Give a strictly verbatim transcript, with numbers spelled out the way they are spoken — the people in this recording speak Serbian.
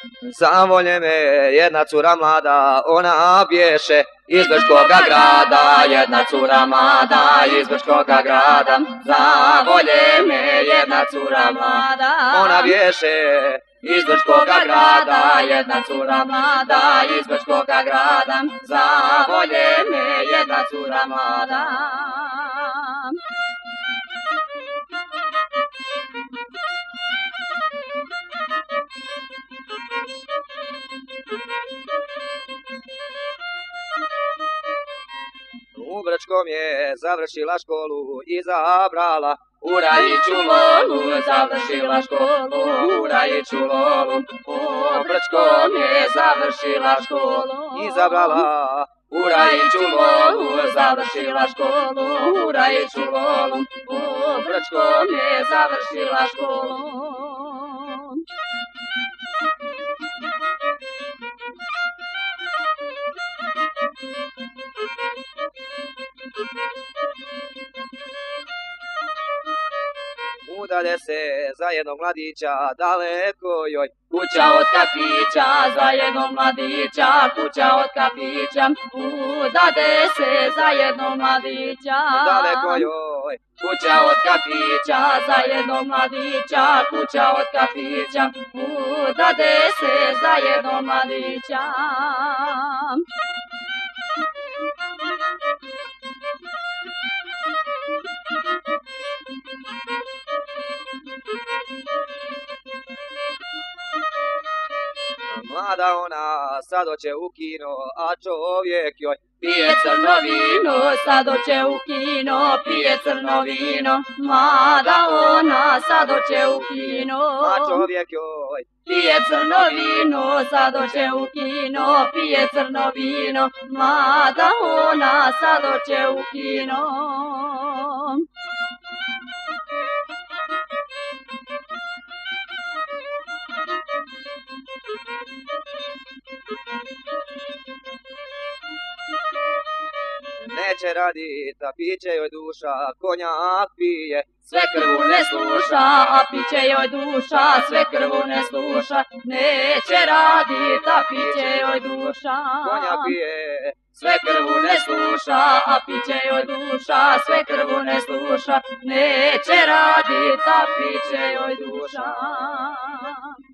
Za volje me jedna cura mlada, ona bješe iz Grčkoga grada, jedna cura mlada iz Grčkoga grada. Za volje me jedna cura mlada, ona bješe iz Grčkoga grada, jedna cura mlada iz Grčkoga grada. Za volje me jedna cura mlada. U Grčkom je završila školu i zabrala u Rajiću lolu, završila školu u Rajiću lolu. U Grčkom je završila školu i zabrala u Rajiću lolu, završila školu u Rajiću lolu. U Grčkom je završila školu. Udalje se za jednog mladića, daleko joj kuća od kafića, za jednog mladića, kuća od kafića. Udalje se za jednog mladića, daleko joj kuća od kafića, za jednog mladića, kuća od kafića. Udalje se za jednog mladića. Mlada ona sad hoće u kino, a čovjek joj pije crno vino, sad hoće u kino, pije crno vino. Mlada ona sad hoće u kino, a čovjek joj pije crno vino, sad hoće u kino, pije crno vino. Mlada ona sad hoće u kino. Neće radit, a piće joj duša, konjak pije, sve krvu ne sluša, a piće joj duša, sve krvu ne sluša. Neće radit, a piće joj duša, konjak pije, sve krvu ne sluša, a piće joj duša, sve krvu ne sluša. Neće radit, a piće joj duša.